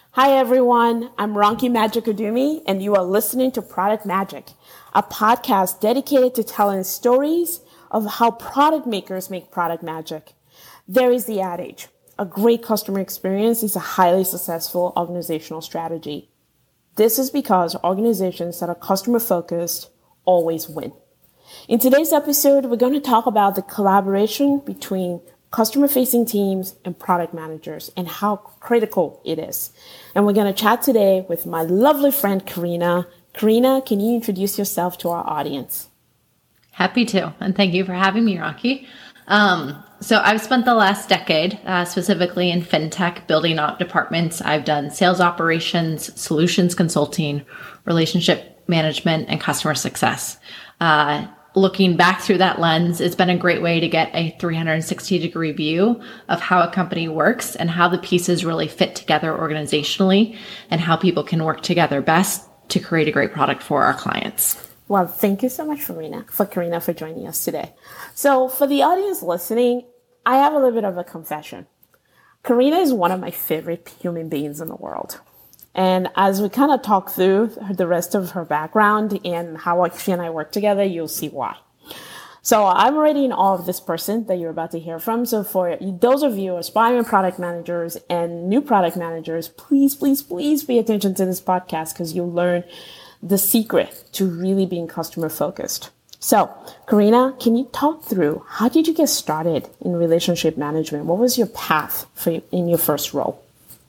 Hi everyone, I'm Ronki Magicadumi and you are listening to Product Magic, a podcast dedicated to telling stories of how product makers make product magic. There is the adage, a great customer experience is a highly successful organizational strategy. This is because organizations that are customer focused always win. In today's episode, we're going to talk about the collaboration between customer-facing teams and product managers and how critical it is. And we're going to chat today with my lovely friend, Karina. Karina, can you introduce yourself to our audience? Happy to, and thank you for having me, Rocky. So I've spent the last decade, specifically in fintech, building out departments. I've done sales operations, solutions consulting, relationship management, and customer success. Looking back through that lens, it's been a great way to get a 360-degree view of how a company works and how the pieces really fit together organizationally and how people can work together best to create a great product for our clients. Well, thank you so much, Karina, for joining us today. So for the audience listening, I have a little bit of a confession. Karina is one of my favorite human beings in the world. And as we kind of talk through the rest of her background and how she and I work together, you'll see why. So I'm already in awe of this person that you're about to hear from. So for those of you aspiring product managers and new product managers, please pay attention to this podcast because you'll learn the secret to really being customer focused. So Karina, can you talk through how did you get started in relationship management? What was your path in your first role?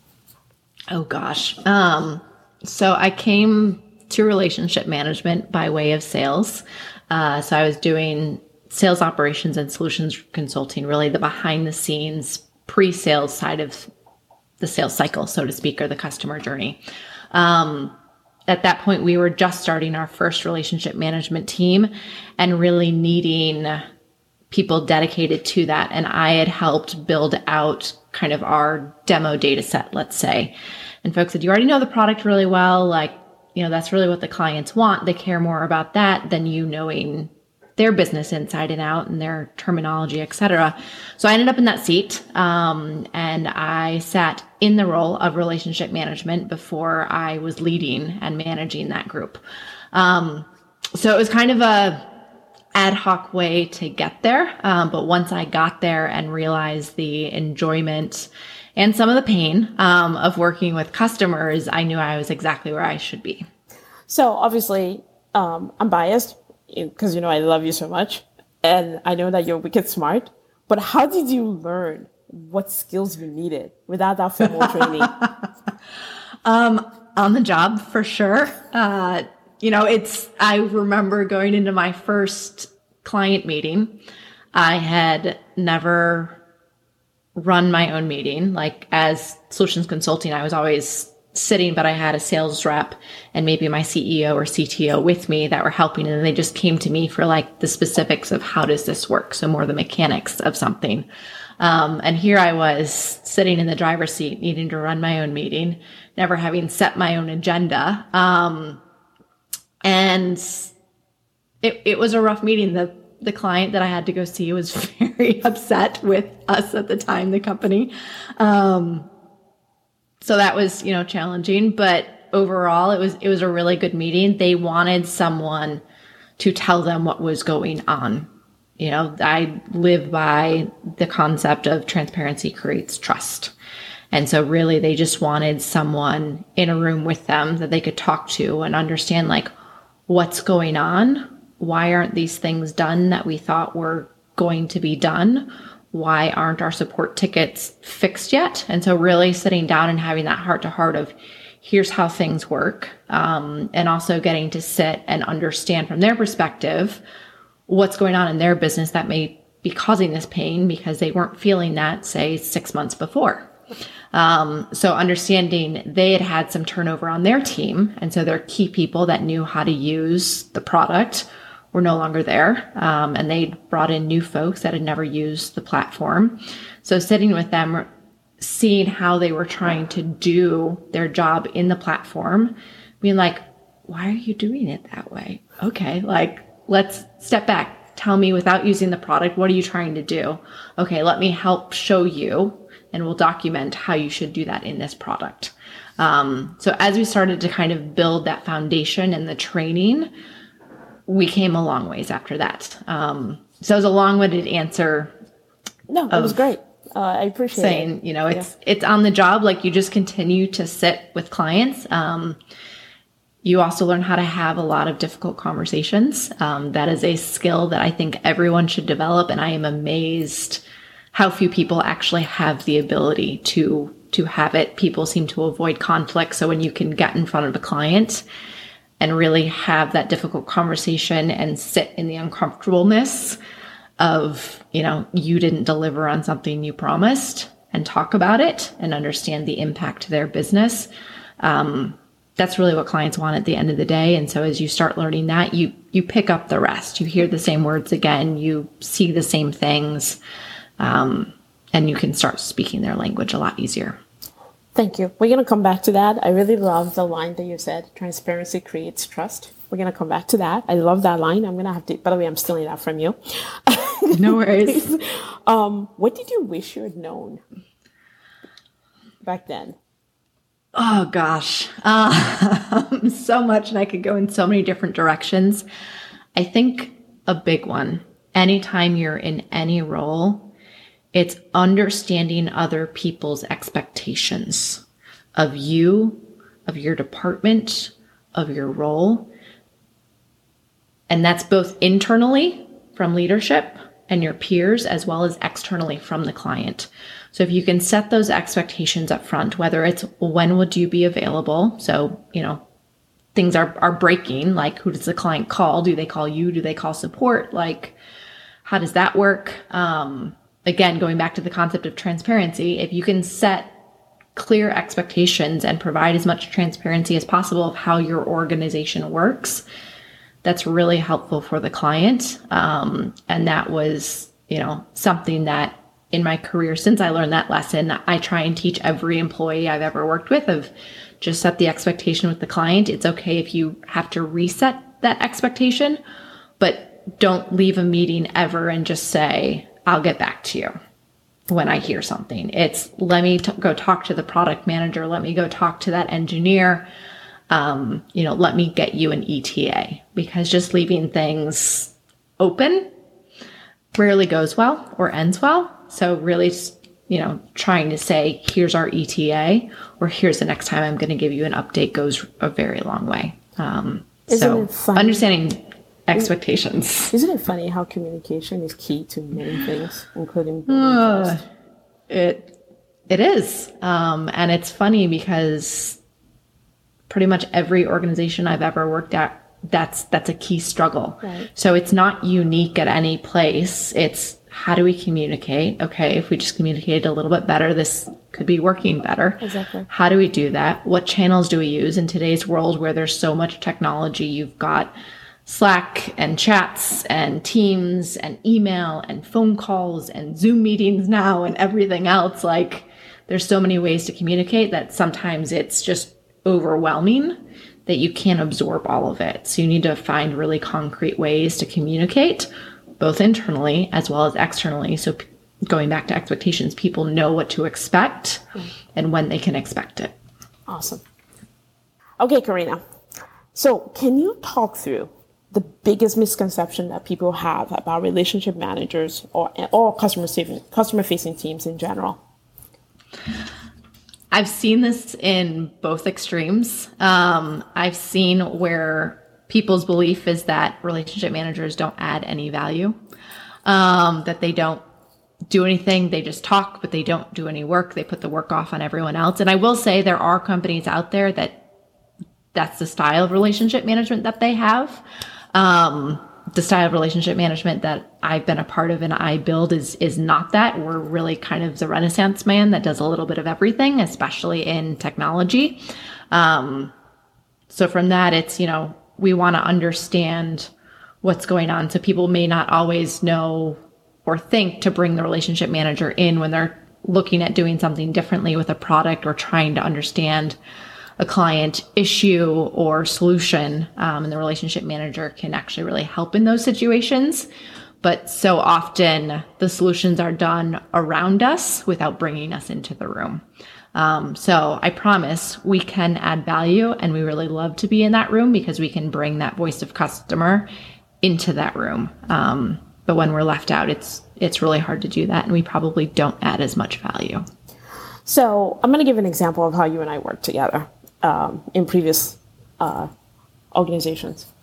Oh gosh. So I came to relationship management by way of sales. So I was doing sales operations and solutions consulting, really the behind the scenes pre-sales side of the sales cycle, so to speak, or the customer journey. At that point, we were just starting our first relationship management team and really needing people dedicated to that. And I had helped build out kind of our demo data set, let's say. And folks said, you already know the product really well. That's really what the clients want. They care more about that than you knowing their business inside and out and their terminology, et cetera. So I ended up in that seat. And I sat in the role of relationship management before I was leading and managing that group. So it was kind of a ad hoc way to get there. But once I got there and realized the enjoyment and some of the pain of working with customers, I knew I was exactly where I should be. So obviously, I'm biased because, I love you so much. And I know that you're wicked smart. But how did you learn what skills you needed without that formal training? On the job, for sure. I remember going into my first client meeting. I had never run my own meeting. Like as solutions consulting, I was always sitting, but I had a sales rep and maybe my CEO or CTO with me that were helping. And they just came to me for like the specifics of how does this work? So more the mechanics of something. And here I was sitting in the driver's seat, needing to run my own meeting, never having set my own agenda. And it was a rough meeting. The client that I had to go see was very upset with us at the time, the company. So that was, challenging, but overall it was a really good meeting. They wanted someone to tell them what was going on. I live by the concept of transparency creates trust. And so really they just wanted someone in a room with them that they could talk to and understand what's going on. Why aren't these things done that we thought were going to be done? Why aren't our support tickets fixed yet? And so really sitting down and having that heart to heart of here's how things work. And also getting to sit and understand from their perspective what's going on in their business that may be causing this pain because they weren't feeling that, say, 6 months before. So understanding they had some turnover on their team. And so their key people that knew how to use the product were no longer there. And they brought in new folks that had never used the platform. So sitting with them, seeing how they were trying to do their job in the platform, being like, why are you doing it that way? Okay, let's step back. Tell me without using the product, what are you trying to do? Okay, let me help show you and we'll document how you should do that in this product. So as we started to kind of build that foundation and the training, we came a long ways after that. So it was a long-winded answer. No, it was great. I appreciate saying, it's on the job. Like, you just continue to sit with clients. You also learn how to have a lot of difficult conversations. That is a skill that I think everyone should develop. And I am amazed how few people actually have the ability to have it. People seem to avoid conflict. So when you can get in front of a client and really have that difficult conversation and sit in the uncomfortableness of, you didn't deliver on something you promised, and talk about it and understand the impact to their business. That's really what clients want at the end of the day. And so as you start learning that, you pick up the rest. You hear the same words again, you see the same things, and you can start speaking their language a lot easier. Thank you. We're going to come back to that. I really love the line that you said, transparency creates trust. We're going to come back to that. I love that line. I'm going to have to, by the way, I'm stealing that from you. No worries. What did you wish you had known back then? Oh, gosh. So much, and I could go in so many different directions. I think a big one, anytime you're in any role, it's understanding other people's expectations of you, of your department, of your role. And that's both internally from leadership and your peers, as well as externally from the client. So if you can set those expectations up front, whether it's when would you be available? So, things are breaking, like, who does the client call? Do they call you? Do they call support? Like, how does that work? Again, going back to the concept of transparency, if you can set clear expectations and provide as much transparency as possible of how your organization works, that's really helpful for the client. And that was, something that in my career, since I learned that lesson, I try and teach every employee I've ever worked with of just set the expectation with the client. It's okay if you have to reset that expectation, but don't leave a meeting ever and just say, I'll get back to you when I hear something. It's let me go talk to the product manager. Let me go talk to that engineer. Let me get you an ETA, because just leaving things open rarely goes well or ends well. So really, trying to say, here's our ETA, or here's the next time I'm going to give you an update, goes a very long way. So understanding expectations. Isn't it funny how communication is key to many things, including building trust? It is. And it's funny because pretty much every organization I've ever worked at, that's a key struggle. Right. So it's not unique at any place. It's how do we communicate? Okay, if we just communicated a little bit better, this could be working better. Exactly. How do we do that? What channels do we use in today's world where there's so much technology? You've got Slack and chats and Teams and email and phone calls and Zoom meetings now and everything else. Like, there's so many ways to communicate that sometimes it's just overwhelming that you can't absorb all of it. So you need to find really concrete ways to communicate, both internally as well as externally. So going back to expectations, people know what to expect and when they can expect it. Awesome. Okay, Karina. So can you talk through the biggest misconception that people have about relationship managers or customer-facing teams in general? I've seen this in both extremes. I've seen where people's belief is that relationship managers don't add any value, that they don't do anything. They just talk, but they don't do any work. They put the work off on everyone else. And I will say there are companies out there that's the style of relationship management that they have. The style of relationship management that I've been a part of and I build is not that. We're really kind of the Renaissance man that does a little bit of everything, especially in technology. So from that, it's, we want to understand what's going on. So people may not always know or think to bring the relationship manager in when they're looking at doing something differently with a product or trying to understand a client issue or solution, and the relationship manager can actually really help in those situations. But so often the solutions are done around us without bringing us into the room. So I promise we can add value, and we really love to be in that room because we can bring that voice of customer into that room. But when we're left out, it's really hard to do that, and we probably don't add as much value. So I'm going to give an example of how you and I worked together in previous organizations.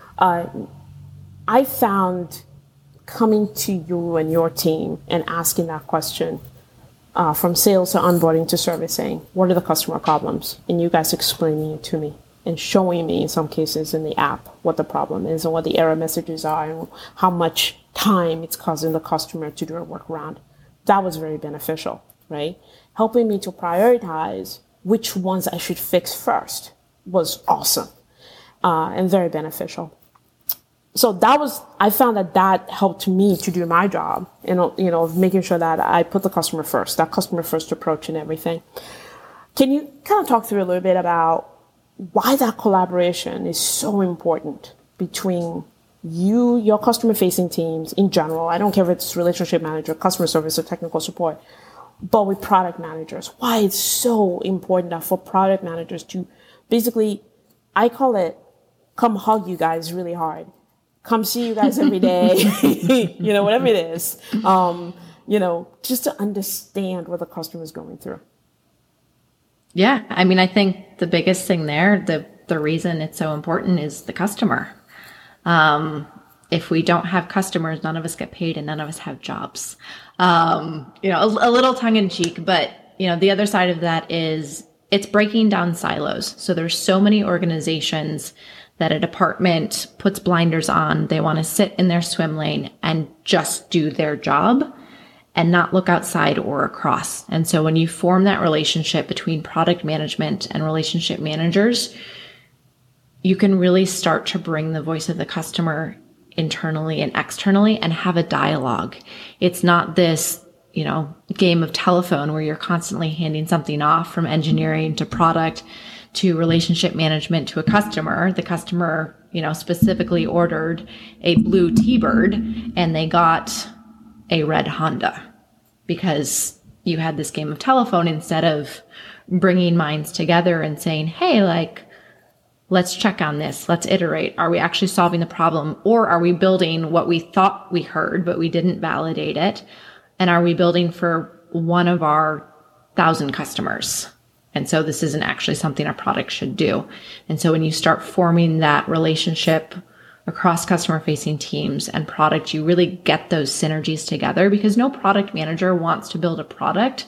I found coming to you and your team and asking that question from sales to onboarding to servicing, what are the customer problems? And you guys explaining it to me and showing me in some cases in the app what the problem is and what the error messages are and how much time it's causing the customer to do a workaround. That was very beneficial, right? Helping me to prioritize which ones I should fix first was awesome and very beneficial. So I found that helped me to do my job, of making sure that I put the customer first, that customer first approach and everything. Can you kind of talk through a little bit about why that collaboration is so important between you, your customer facing teams in general? I don't care if it's relationship manager, customer service, or technical support, but with product managers. Why it's so important that for product managers to basically, I call it, come hug you guys really hard. Come see you guys every day, whatever it is, just to understand what the customer is going through. Yeah. I mean, I think the biggest thing there, the reason it's so important is the customer. If we don't have customers, none of us get paid and none of us have jobs. A little tongue in cheek, but the other side of that is it's breaking down silos. So there's so many organizations that a department puts blinders on. They want to sit in their swim lane and just do their job and not look outside or across. And so when you form that relationship between product management and relationship managers, you can really start to bring the voice of the customer internally and externally and have a dialogue. It's not this, game of telephone where you're constantly handing something off from engineering to product to relationship management to a customer. The customer, specifically ordered a blue T-Bird and they got a red Honda because you had this game of telephone instead of bringing minds together and saying, hey, let's check on this. Let's iterate. Are we actually solving the problem, or are we building what we thought we heard, but we didn't validate it? And are we building for one of our 1,000 customers? And so this isn't actually something our product should do. And so when you start forming that relationship across customer facing teams and product, you really get those synergies together, because no product manager wants to build a product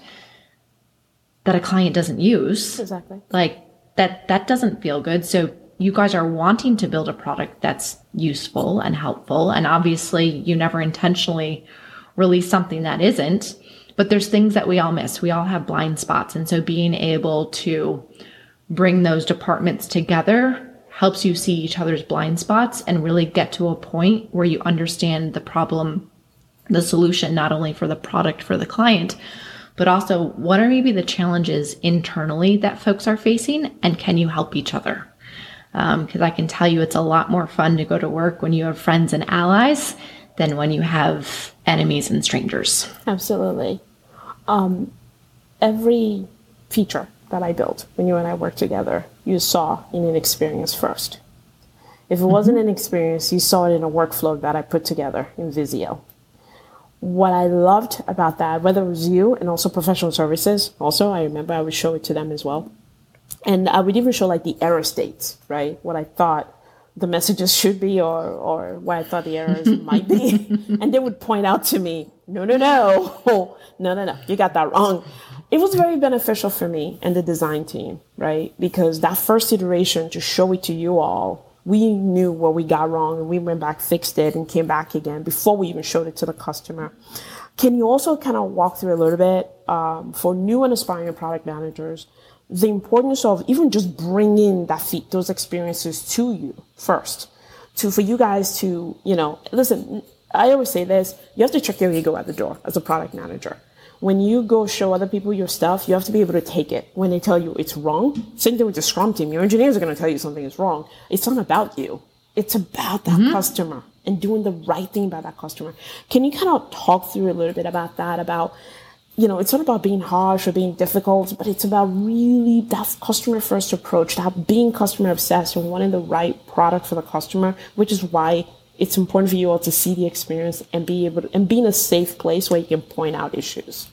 that a client doesn't use. Exactly. That doesn't feel good. So you guys are wanting to build a product that's useful and helpful. And obviously you never intentionally release something that isn't. But there's things that we all miss. We all have blind spots. And so being able to bring those departments together helps you see each other's blind spots and really get to a point where you understand the problem, the solution, not only for the product for the client, but also what are maybe the challenges internally that folks are facing, and can you help each other? Because I can tell you it's a lot more fun to go to work when you have friends and allies than when you have enemies and strangers. Absolutely. Every feature that I built when you and I worked together, you saw in an experience first. If it wasn't an experience, you saw it in a workflow that I put together in Visio. What I loved about that, whether it was you and also professional services, also, I remember I would show it to them as well. And I would even show the error states, right? What I thought the messages should be or what I thought the errors might be. And they would point out to me, no, you got that wrong. It was very beneficial for me and the design team, right? Because that first iteration to show it to you all, we knew what we got wrong and we went back, fixed it, and came back again before we even showed it to the customer. Can you also kind of walk through a little bit for new and aspiring product managers, the importance of even just bringing those experiences to you first, for you guys to, listen, I always say this, you have to check your ego at the door as a product manager. When you go show other people your stuff, you have to be able to take it when they tell you it's wrong. Same thing with the Scrum team. Your engineers are going to tell you something is wrong. It's not about you. It's about that customer. and doing the right thing by that customer. Can you kind of talk through a little bit about that, about, it's not about being harsh or being difficult, but it's about really that customer first approach, that being customer obsessed and wanting the right product for the customer, which is why it's important for you all to see the experience and be in a safe place where you can point out issues.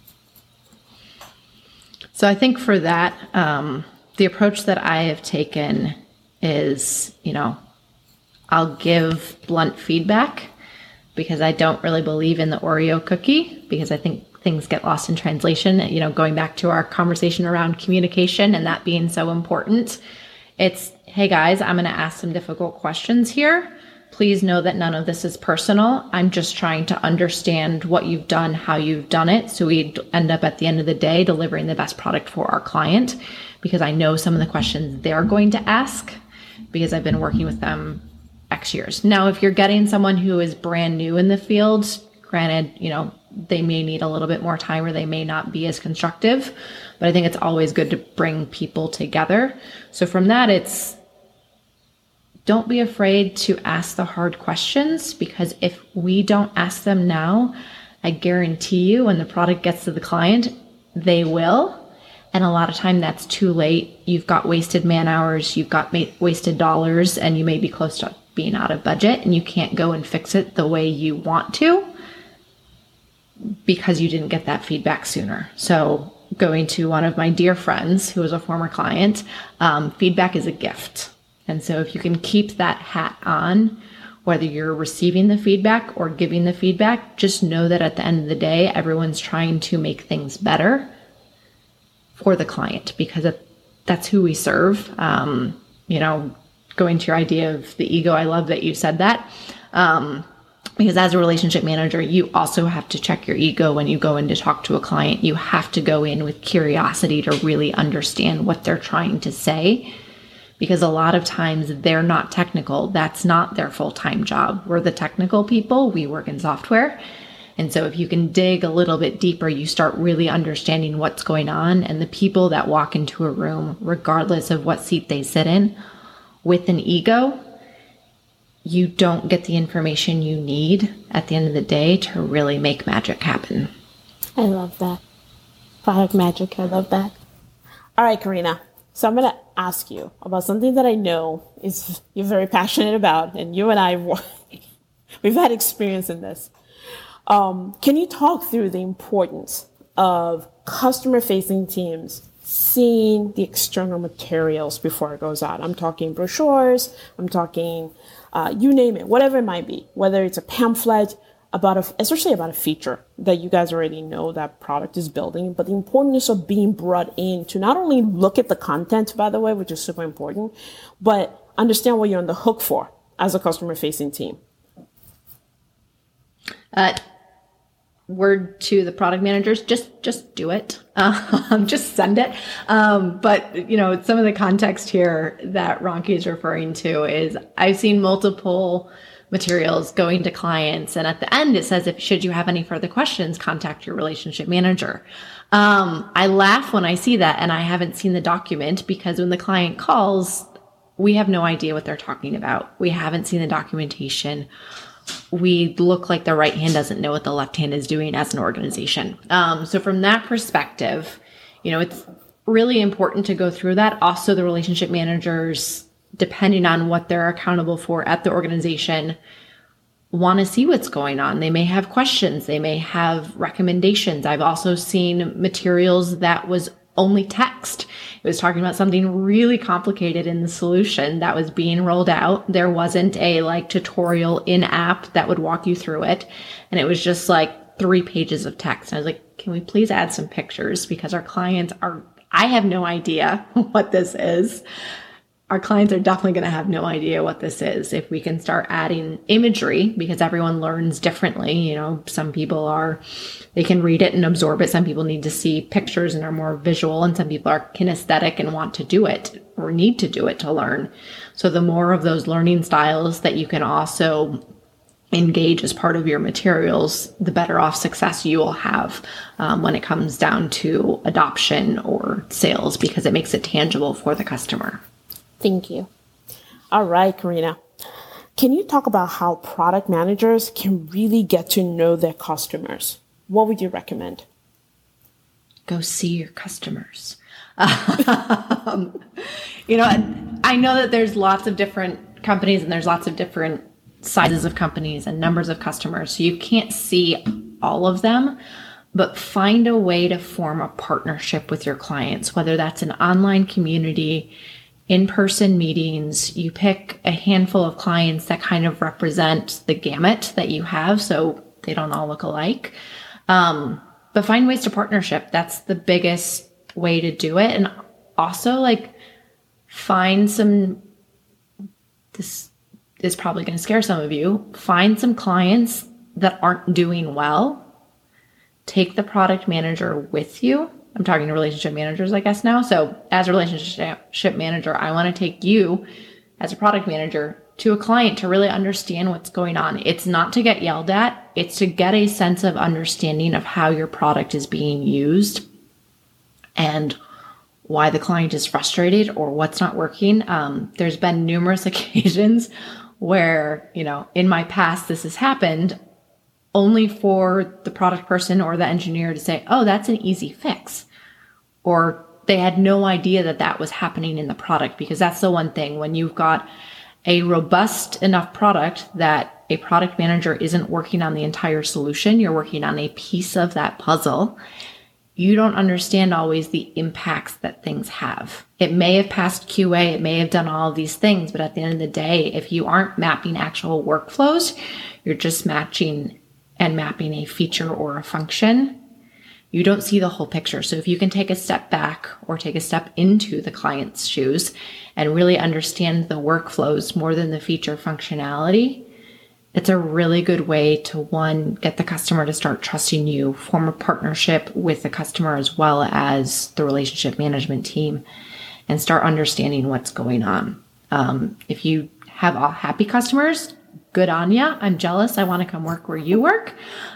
So I think for that, the approach that I have taken is, I'll give blunt feedback because I don't really believe in the Oreo cookie, because I think things get lost in translation. Going back to our conversation around communication and that being so important, it's, hey guys, I'm going to ask some difficult questions here. Please know that none of this is personal. I'm just trying to understand what you've done, how you've done it, so we end up at the end of the day delivering the best product for our client, because I know some of the questions they're going to ask because I've been working with them X years. Now, if you're getting someone who is brand new in the field, granted, they may need a little bit more time or they may not be as constructive, but I think it's always good to bring people together. So from that, it's don't be afraid to ask the hard questions, because if we don't ask them now, I guarantee you when the product gets to the client, they will. And a lot of time that's too late. You've got wasted man hours, you've got wasted dollars, and you may be close to being out of budget and you can't go and fix it the way you want to because you didn't get that feedback sooner. So going to one of my dear friends who was a former client, feedback is a gift. And so if you can keep that hat on, whether you're receiving the feedback or giving the feedback, just know that at the end of the day, everyone's trying to make things better for the client, because that's who we serve. Going to your idea of the ego, I love that you said that. Because as a relationship manager, you also have to check your ego when you go in to talk to a client. You have to go in with curiosity to really understand what they're trying to say, because a lot of times they're not technical. That's not their full-time job. We're the technical people. We work in software. And so if you can dig a little bit deeper, you start really understanding what's going on. And the people that walk into a room, regardless of what seat they sit in, with an ego, you don't get the information you need at the end of the day to really make magic happen. I love that. Product magic. I love that. All right, Karina. So I'm going to ask you about something that I know is you're very passionate about, and you and I, we've had experience in this. Can you talk through the importance of customer-facing teams seeing the external materials before it goes out? I'm talking brochures, I'm talking, you name it, whatever it might be, whether it's a pamphlet especially about a feature that you guys already know that product is building, but the importance of being brought in to not only look at the content, by the way, which is super important, but understand what you're on the hook for as a customer-facing team. Word to the product managers, just do it. Just send it. But some of the context here that Ronki is referring to is I've seen multiple materials going to clients, and at the end it says, should you have any further questions, contact your relationship manager. I laugh when I see that, and I haven't seen the document, because when the client calls, we have no idea what they're talking about. We haven't seen the documentation. We look like the right hand doesn't know what the left hand is doing as an organization. So from that perspective, it's really important to go through that. Also, the relationship managers, depending on what they're accountable for at the organization, want to see what's going on. They may have questions. They may have recommendations. I've also seen materials that was only text. It was talking about something really complicated in the solution that was being rolled out. There wasn't a tutorial in app that would walk you through it. And it was just 3 pages of text. And I was like, can we please add some pictures? Because our clients I have no idea what this is. Our clients are definitely going to have no idea what this is. If we can start adding imagery, because everyone learns differently. Some people they can read it and absorb it. Some people need to see pictures and are more visual, and some people are kinesthetic and want to do it or need to do it to learn. So the more of those learning styles that you can also engage as part of your materials, the better off success you will have when it comes down to adoption or sales, because it makes it tangible for the customer. Thank you. All right, Karina. Can you talk about how product managers can really get to know their customers? What would you recommend? Go see your customers. I know that there's lots of different companies and there's lots of different sizes of companies and numbers of customers. So you can't see all of them, but find a way to form a partnership with your clients, whether that's an online community, in-person meetings. You pick a handful of clients that kind of represent the gamut that you have, so they don't all look alike. But find ways to partnership. That's the biggest way to do it. And also find some, this is probably going to scare some of you, find some clients that aren't doing well. Take the product manager with you. I'm talking to relationship managers, I guess now. So as a relationship manager, I want to take you as a product manager to a client to really understand what's going on. It's not to get yelled at. It's to get a sense of understanding of how your product is being used and why the client is frustrated or what's not working. There's been numerous occasions where, in my past, this has happened only for the product person or the engineer to say, oh, that's an easy fix. Or they had no idea that that was happening in the product, because that's the one thing when you've got a robust enough product that a product manager isn't working on the entire solution, you're working on a piece of that puzzle. You don't understand always the impacts that things have. It may have passed QA, it may have done all of these things, but at the end of the day, if you aren't mapping actual workflows, you're just matching and mapping a feature or a function. You don't see the whole picture. So if you can take a step back or take a step into the client's shoes and really understand the workflows more than the feature functionality, it's a really good way to, one, get the customer to start trusting you, form a partnership with the customer as well as the relationship management team, and start understanding what's going on. If you have all happy customers, good on ya. I'm jealous. I want to come work where you work.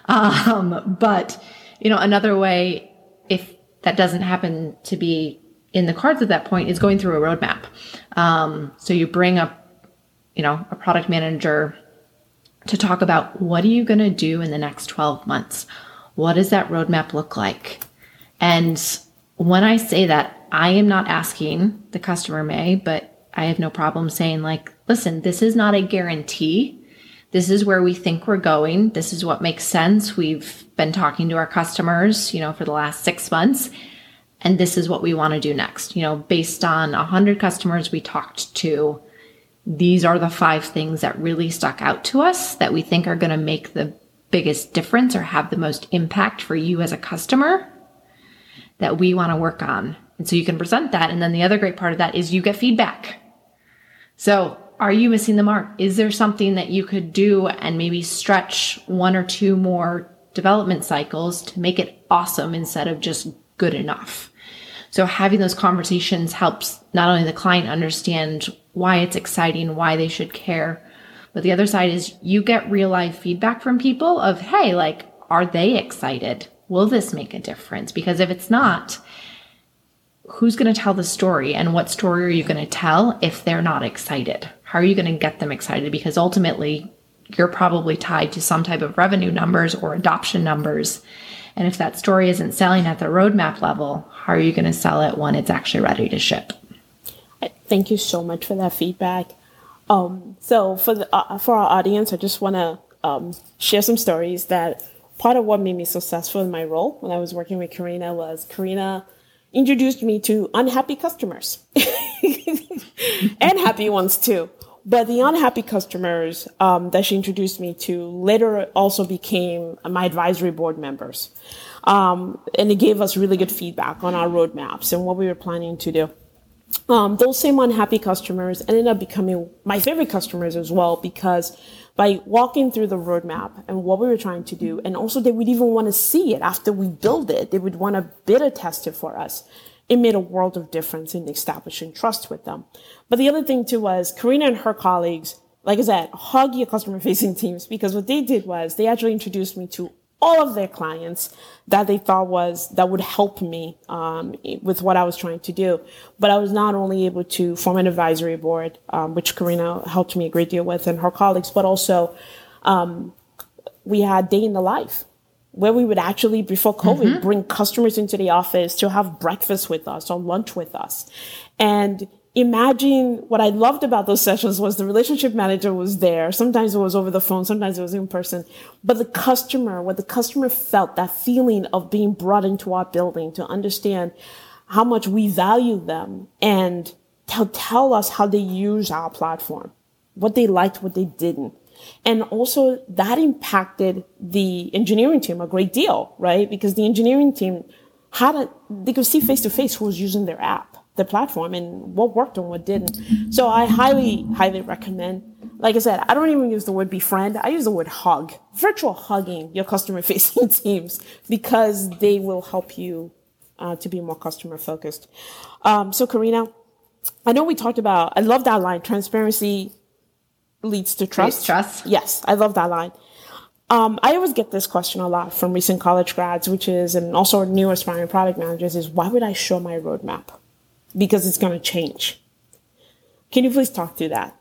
But another way, if that doesn't happen to be in the cards at that point, is going through a roadmap. So you bring up, a product manager to talk about, what are you going to do in the next 12 months? What does that roadmap look like? And when I say that, I am not asking, the customer may, but I have no problem saying listen, this is not a guarantee. This is where we think we're going. This is what makes sense. We've been talking to our customers, for the last 6 months, and this is what we want to do next. Based on 100 customers we talked to, these are the 5 things that really stuck out to us that we think are going to make the biggest difference or have the most impact for you as a customer that we want to work on. And so you can present that. And then the other great part of that is you get feedback. So are you missing the mark? Is there something that you could do and maybe stretch 1 or 2 more development cycles to make it awesome instead of just good enough? So having those conversations helps not only the client understand why it's exciting, why they should care, but the other side is you get real life feedback from people of, hey, are they excited? Will this make a difference? Because if it's not, who's going to tell the story, and what story are you going to tell if they're not excited? How are you going to get them excited? Because ultimately, you're probably tied to some type of revenue numbers or adoption numbers. And if that story isn't selling at the roadmap level, how are you going to sell it when it's actually ready to ship? Thank you so much for that feedback. So for our audience, I just want to share some stories that part of what made me successful in my role when I was working with Karina was Karina introduced me to unhappy customers and happy ones too. But the unhappy customers that she introduced me to later also became my advisory board members. And it gave us really good feedback on our roadmaps and what we were planning to do. Those same unhappy customers ended up becoming my favorite customers as well, because by walking through the roadmap and what we were trying to do, and also they would even want to see it after we build it. They would want to beta test it for us. It made a world of difference in establishing trust with them. But the other thing too was Karina and her colleagues, like I said, hug your customer facing teams, because what they did was they actually introduced me to all of their clients that they thought that would help me with what I was trying to do. But I was not only able to form an advisory board, which Karina helped me a great deal with and her colleagues, but also we had Day in the Life, where we would actually, before COVID, bring customers into the office to have breakfast with us or lunch with us. And imagine, what I loved about those sessions was the relationship manager was there. Sometimes it was over the phone, sometimes it was in person. But what the customer felt, that feeling of being brought into our building to understand how much we value them and tell us how they use our platform, what they liked, what they didn't. And also that impacted the engineering team a great deal, right? Because the engineering team they could see face to face who was using their app, the platform, and what worked and what didn't. So I highly, highly recommend. Like I said, I don't even use the word befriend. I use the word hug, virtual hugging your customer facing teams, because they will help you to be more customer focused. So Karina, I know we talked about, I love that line, transparency leads to trust. Trust. Yes, I love that line. I always get this question a lot from recent college grads, and also new aspiring product managers, is why would I show my roadmap? Because it's going to change. Can you please talk through that?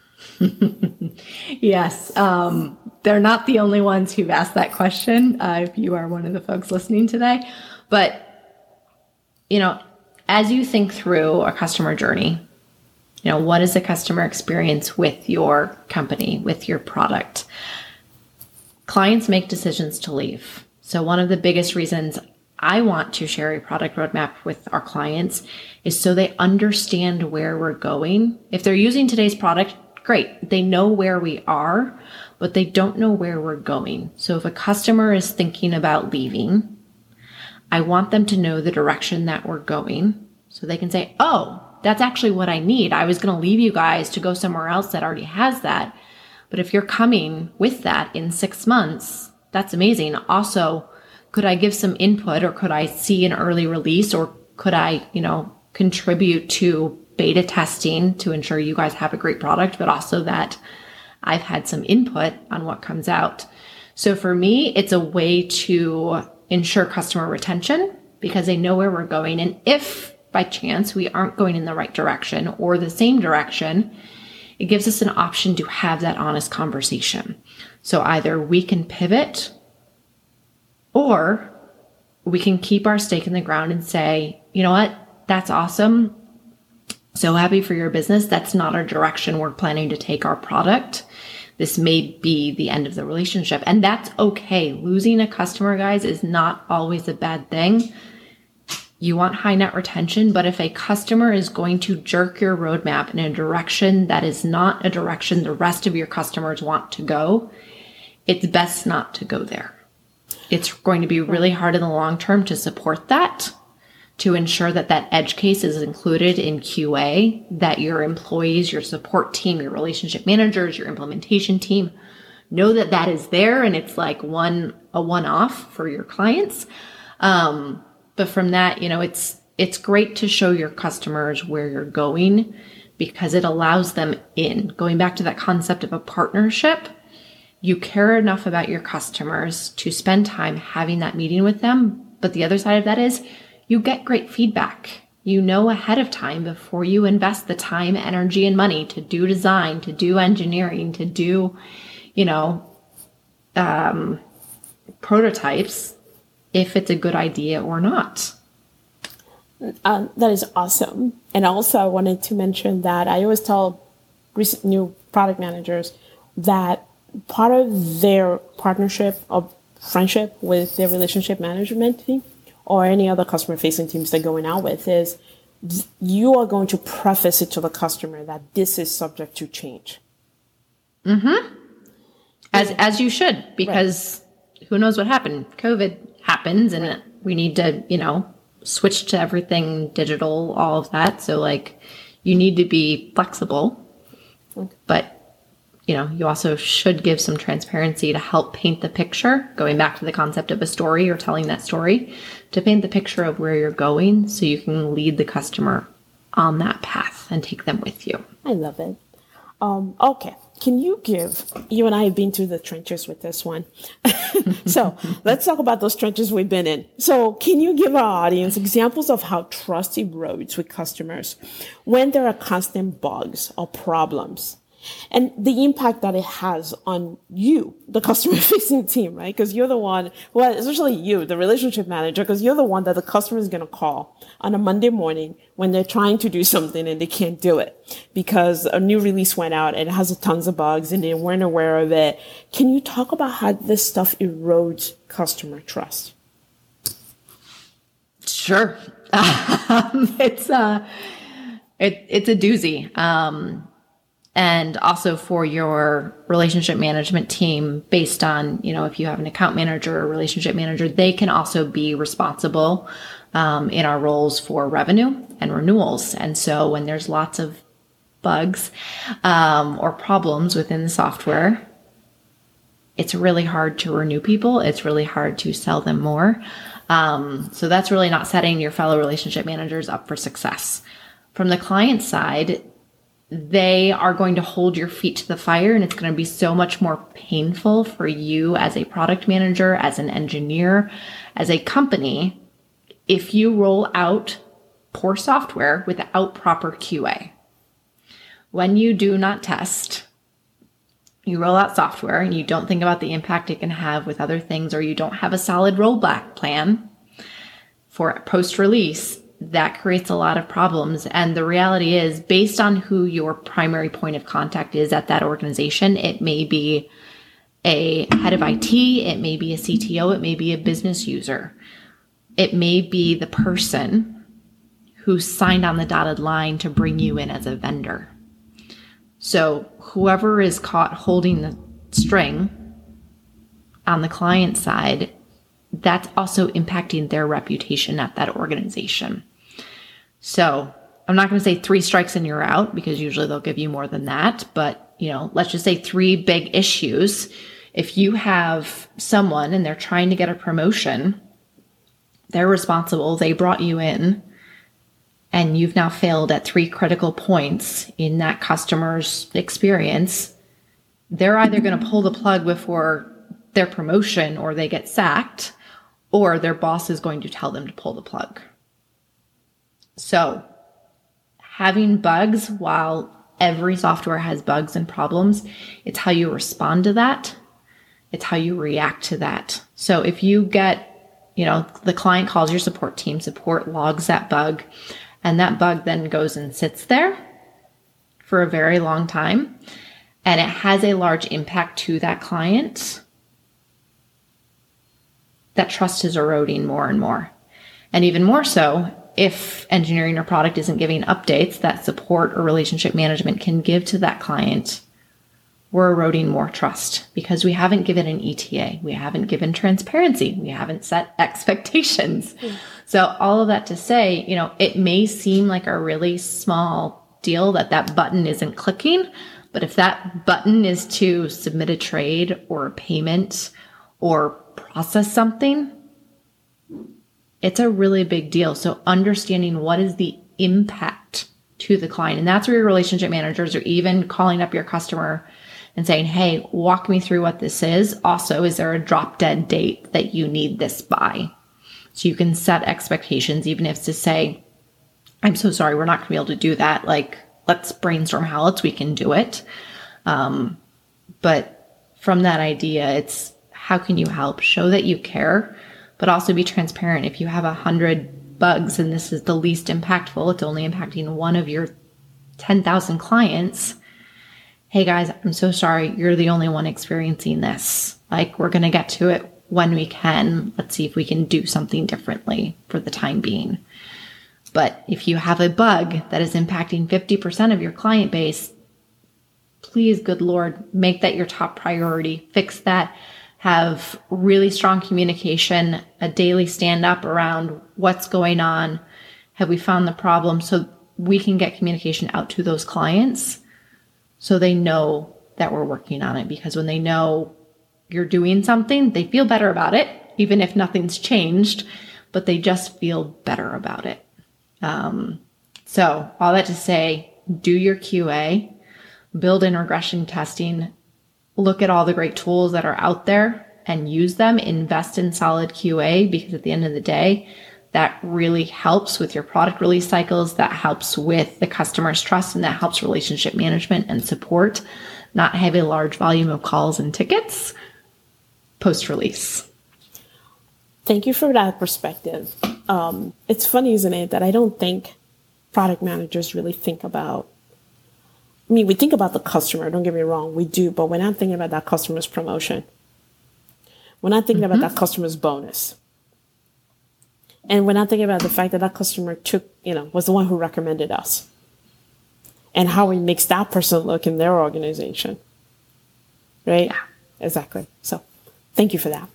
Yes. They're not the only ones who've asked that question, if you are one of the folks listening today. But, as you think through a customer journey, what is the customer experience with your company, with your product? Clients make decisions to leave. So one of the biggest reasons I want to share a product roadmap with our clients is so they understand where we're going. If they're using today's product, great. They know where we are, but they don't know where we're going. So if a customer is thinking about leaving, I want them to know the direction that we're going so they can say, oh, that's actually what I need. I was going to leave you guys to go somewhere else that already has that. But if you're coming with that in 6 months, that's amazing. Also, could I give some input, or could I see an early release, or could I, contribute to beta testing to ensure you guys have a great product, but also that I've had some input on what comes out. So for me, it's a way to ensure customer retention because they know where we're going. And if by chance we aren't going in the right direction or the same direction, it gives us an option to have that honest conversation. So either we can pivot, or we can keep our stake in the ground and say, you know what, that's awesome. So happy for your business. That's not our direction we're planning to take our product. This may be the end of the relationship. And that's okay. Losing a customer, guys, is not always a bad thing. You want high net retention, but if a customer is going to jerk your roadmap in a direction that is not a direction the rest of your customers want to go, it's best not to go there. It's going to be really hard in the long term to support that, to ensure that that edge case is included in QA, that your employees, your support team, your relationship managers, your implementation team know that that is there and it's like a one-off for your clients. But from that, it's great to show your customers where you're going because it allows them in. Going back to that concept of a partnership, you care enough about your customers to spend time having that meeting with them. But the other side of that is you get great feedback. You know ahead of time before you invest the time, energy, and money to do design, to do engineering, to do, prototypes, if it's a good idea or not. That is awesome. And also I wanted to mention that I always tell recent new product managers that part of their partnership or friendship with their relationship management team or any other customer facing teams they're going out with is you are going to preface it to the customer that this is subject to change. Mm-hmm. As you should, because who knows what happened? COVID happens and we need to, switch to everything digital, all of that. So you need to be flexible, but you also should give some transparency to help paint the picture, going back to the concept of a story or telling that story, to paint the picture of where you're going so you can lead the customer on that path and take them with you. I love it. Okay. Can you you and I have been through the trenches with this one. So let's talk about those trenches we've been in. So can you give our audience examples of how trust erodes with customers when there are constant bugs or problems? And the impact that it has on you, the customer facing team, right? Because you're the one, well, especially you, the relationship manager, because you're the one that the customer is going to call on a Monday morning when they're trying to do something and they can't do it because a new release went out and it has tons of bugs and they weren't aware of it. Can you talk about how this stuff erodes customer trust? Sure. It's a doozy. And also for your relationship management team, based on, if you have an account manager or relationship manager, they can also be responsible in our roles for revenue and renewals. And so when there's lots of bugs or problems within the software, it's really hard to renew people. It's really hard to sell them more. So that's really not setting your fellow relationship managers up for success. From the client side, they are going to hold your feet to the fire, and it's going to be so much more painful for you as a product manager, as an engineer, as a company, if you roll out poor software without proper QA. When you do not test, you roll out software and you don't think about the impact it can have with other things, or you don't have a solid rollback plan for post-release, that creates a lot of problems. And the reality is, based on who your primary point of contact is at that organization, it may be a head of IT, it may be a CTO, it may be a business user. It may be the person who signed on the dotted line to bring you in as a vendor. So whoever is caught holding the string on the client side, that's also impacting their reputation at that organization. So I'm not going to say 3 strikes and you're out, because usually they'll give you more than that. But, let's just say 3 big issues. If you have someone and they're trying to get a promotion, they're responsible, they brought you in, and you've now failed at 3 critical points in that customer's experience, they're either going to pull the plug before their promotion or they get sacked, or their boss is going to tell them to pull the plug. So having bugs, while every software has bugs and problems, it's how you respond to that. It's how you react to that. So if you get, the client calls your support team, support logs that bug, and that bug then goes and sits there for a very long time, and it has a large impact to that client, that trust is eroding more and more. And even more so, if engineering or product isn't giving updates that support or relationship management can give to that client, we're eroding more trust because we haven't given an ETA. We haven't given transparency. We haven't set expectations. So all of that to say, it may seem like a really small deal that button isn't clicking, but if that button is to submit a trade or a payment or process something, it's a really big deal. So understanding what is the impact to the client. And that's where your relationship managers are even calling up your customer and saying, hey, walk me through what this is. Also, is there a drop dead date that you need this by? So you can set expectations, even if it's to say, I'm so sorry, we're not going to be able to do that. Like, let's brainstorm how else we can do it. But from that idea, it's how can you help? Show that you care, but also be transparent. If you have 100 bugs and this is the least impactful, it's only impacting one of your 10,000 clients. Hey guys, I'm so sorry. You're the only one experiencing this. Like, we're going to get to it when we can. Let's see if we can do something differently for the time being. But if you have a bug that is impacting 50% of your client base, please, good Lord, make that your top priority. Fix that. Have really strong communication, a daily stand up around what's going on. Have we found the problem? So we can get communication out to those clients so they know that we're working on it. Because when they know you're doing something, they feel better about it, even if nothing's changed, but they just feel better about it. So all that to say, do your QA, build in regression testing, look at all the great tools that are out there and use them, invest in solid QA, because at the end of the day, that really helps with your product release cycles, that helps with the customer's trust, and that helps relationship management and support, not have a large volume of calls and tickets post-release. Thank you for that perspective. It's funny, isn't it, that I don't think product managers really think about, we think about the customer, don't get me wrong, we do, but we're not thinking about that customer's promotion. We're not thinking about that customer's bonus. And we're not thinking about the fact that that customer was the one who recommended us, and how it makes that person look in their organization. Right? Yeah. Exactly. So thank you for that.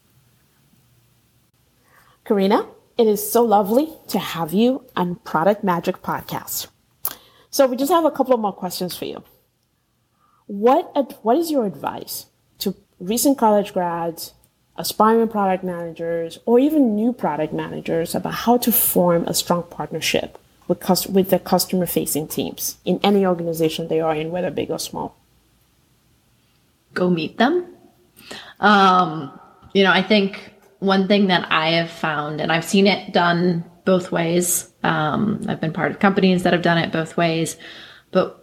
Karina, it is so lovely to have you on Product Magic Podcast. So we just have a couple of more questions for you. What is your advice to recent college grads, aspiring product managers, or even new product managers about how to form a strong partnership with their customer-facing teams in any organization they are in, whether big or small? Go meet them. I think one thing that I have found, and I've seen it done both ways. I've been part of companies that have done it both ways, but,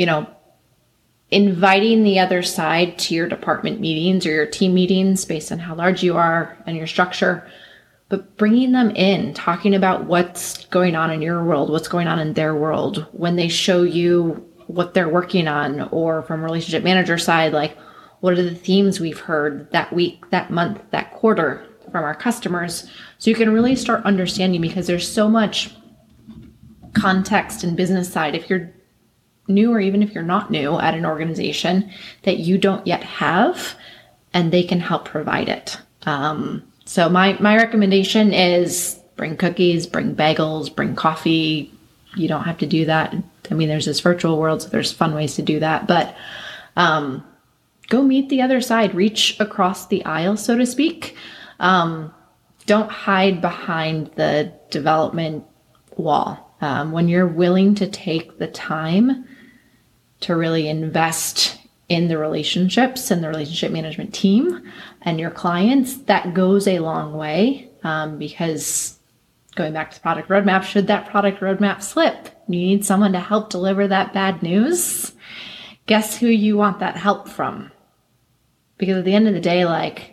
inviting the other side to your department meetings or your team meetings based on how large you are and your structure, but bringing them in, talking about what's going on in your world, what's going on in their world, when they show you what they're working on, or from a relationship manager side, like, what are the themes we've heard that week, that month, that quarter from our customers? So you can really start understanding, because there's so much context and business side, if you're new or even if you're not new at an organization, that you don't yet have, and they can help provide it. So my recommendation is bring cookies, bring bagels, bring coffee. You don't have to do that. There's this virtual world, so there's fun ways to do that, but go meet the other side, reach across the aisle, so to speak. Don't hide behind the development wall. When you're willing to take the time to really invest in the relationships and the relationship management team and your clients, that goes a long way. Because going back to the product roadmap, should that product roadmap slip, you need someone to help deliver that bad news. Guess who you want that help from? Because at the end of the day,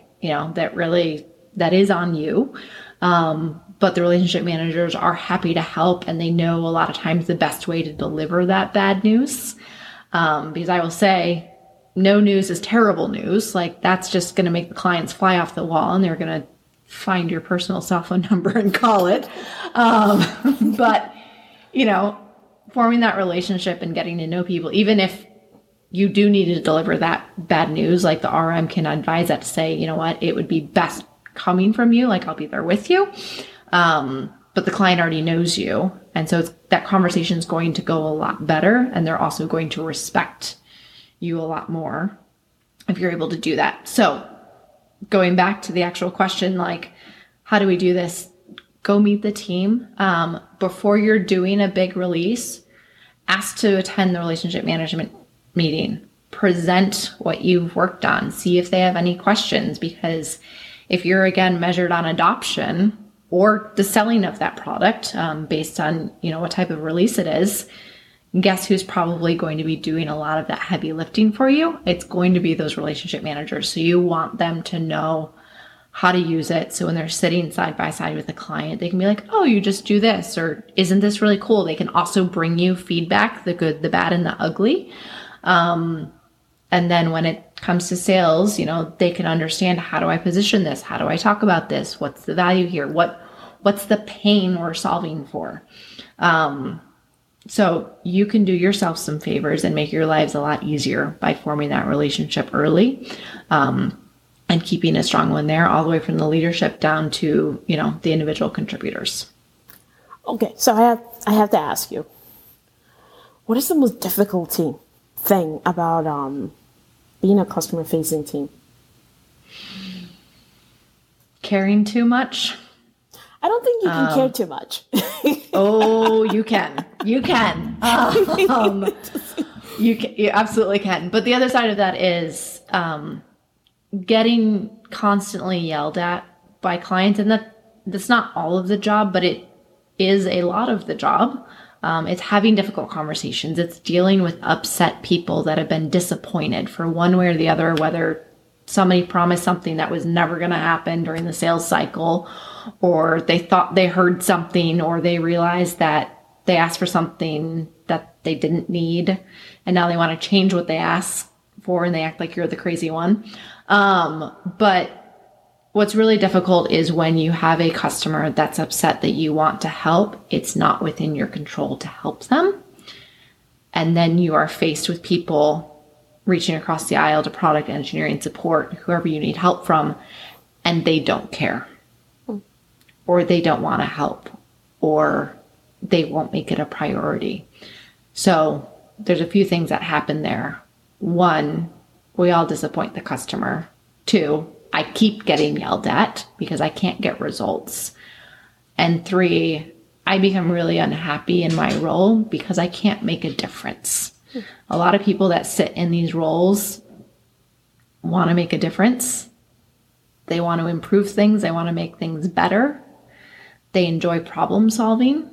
that is on you. But the relationship managers are happy to help, and they know a lot of times the best way to deliver that bad news. Because I will say, no news is terrible news. That's just going to make the clients fly off the wall, and they're going to find your personal cell phone number and call it. But, forming that relationship and getting to know people, even if you do need to deliver that bad news, like the RM can advise that to say, you know what, it would be best coming from you. I'll be there with you. But the client already knows you. And so that conversation is going to go a lot better. And they're also going to respect you a lot more if you're able to do that. So going back to the actual question, how do we do this? Go meet the team. Before you're doing a big release, ask to attend the relationship management meeting. Present what you've worked on. See if they have any questions, because if you're, again, measured on adoption or the selling of that product based on, what type of release it is, guess who's probably going to be doing a lot of that heavy lifting for you? It's going to be those relationship managers. So you want them to know how to use it. So when they're sitting side by side with the client, they can be like, oh, you just do this, or isn't this really cool? They can also bring you feedback, the good, the bad, and the ugly. And then when it comes to sales, they can understand, how do I position this? How do I talk about this? What's the value here? What's the pain we're solving for? So you can do yourself some favors and make your lives a lot easier by forming that relationship early, and keeping a strong one there, all the way from the leadership down to, the individual contributors. Okay. So I have to ask you, what is the most difficult thing about, being a customer-facing team? Caring too much. I don't think you can care too much. Oh, you can. You can. You absolutely can. But the other side of that is getting constantly yelled at by clients, and that's not all of the job, but it is a lot of the job. It's having difficult conversations. It's dealing with upset people that have been disappointed for one way or the other, whether somebody promised something that was never going to happen during the sales cycle, or they thought they heard something, or they realized that they asked for something that they didn't need, and now they want to change what they asked for, and they act like you're the crazy one. But what's really difficult is when you have a customer that's upset that you want to help, it's not within your control to help them. And then you are faced with people reaching across the aisle to product engineering support, whoever you need help from, and they don't care, or they don't want to help, or they won't make it a priority. So there's a few things that happen there. One, we all disappoint the customer. Two, I keep getting yelled at because I can't get results. And three, I become really unhappy in my role because I can't make a difference. A lot of people that sit in these roles want to make a difference. They want to improve things. They want to make things better. They enjoy problem solving.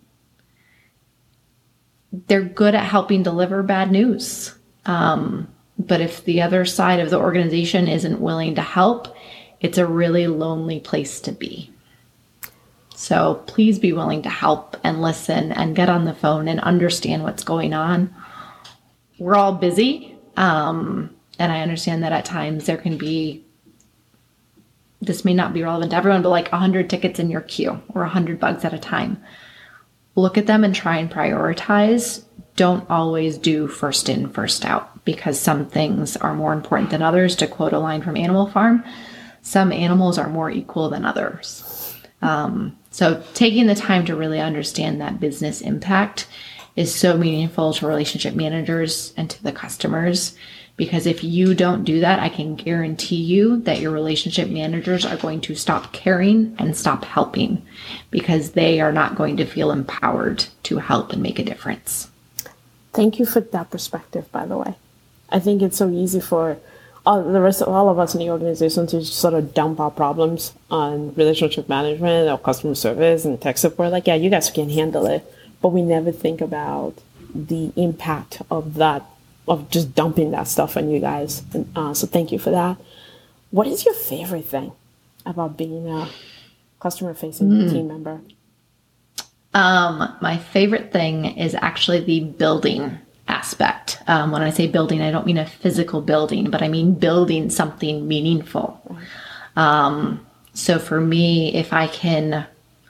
They're good at helping deliver bad news. But if the other side of the organization isn't willing to help, it's a really lonely place to be. So please be willing to help and listen and get on the phone and understand what's going on. We're all busy. And I understand that at times there can be, this may not be relevant to everyone, but like 100 tickets in your queue or 100 bugs at a time. Look at them and try and prioritize. Don't always do first in, first out, because some things are more important than others. To quote a line from Animal Farm, some animals are more equal than others. So taking the time to really understand that business impact is so meaningful to relationship managers and to the customers, because if you don't do that, I can guarantee you that your relationship managers are going to stop caring and stop helping, because they are not going to feel empowered to help and make a difference. Thank you for that perspective, by the way. I think it's so easy for all of us in the organization to just sort of dump our problems on relationship management or customer service and tech support. Like, yeah, you guys can handle it. But we never think about the impact of that, of just dumping that stuff on you guys. So thank you for that. What is your favorite thing about being a customer-facing team member? My favorite thing is actually the building aspect. When I say building, I don't mean a physical building, but I mean building something meaningful. So for me, if I can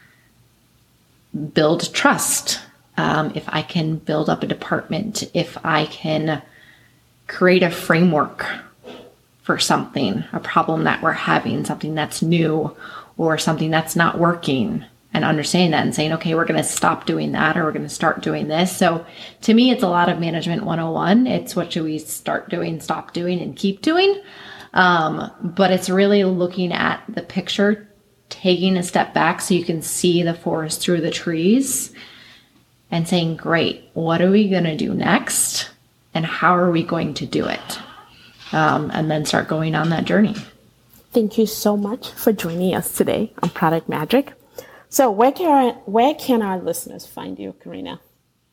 build trust, if I can build up a department, if I can create a framework for something, a problem that we're having, something that's new or something that's not working, and understanding that and saying, okay, we're going to stop doing that, or we're going to start doing this. So to me, it's a lot of management 101. It's what should we start doing, stop doing, and keep doing. But it's really looking at the picture, taking a step back so you can see the forest through the trees and saying, great, what are we going to do next? And how are we going to do it? And then start going on that journey. Thank you so much for joining us today on Product Magic. So where can our listeners find you, Karina?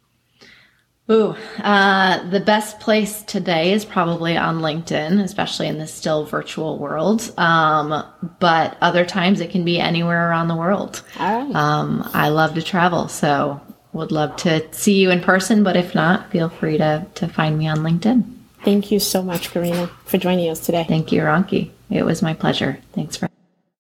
The best place today is probably on LinkedIn, especially in this still virtual world. But other times it can be anywhere around the world. All right. I love to travel, so would love to see you in person. But if not, feel free to find me on LinkedIn. Thank you so much, Karina, for joining us today. Thank you, Ronki. It was my pleasure. Thanks for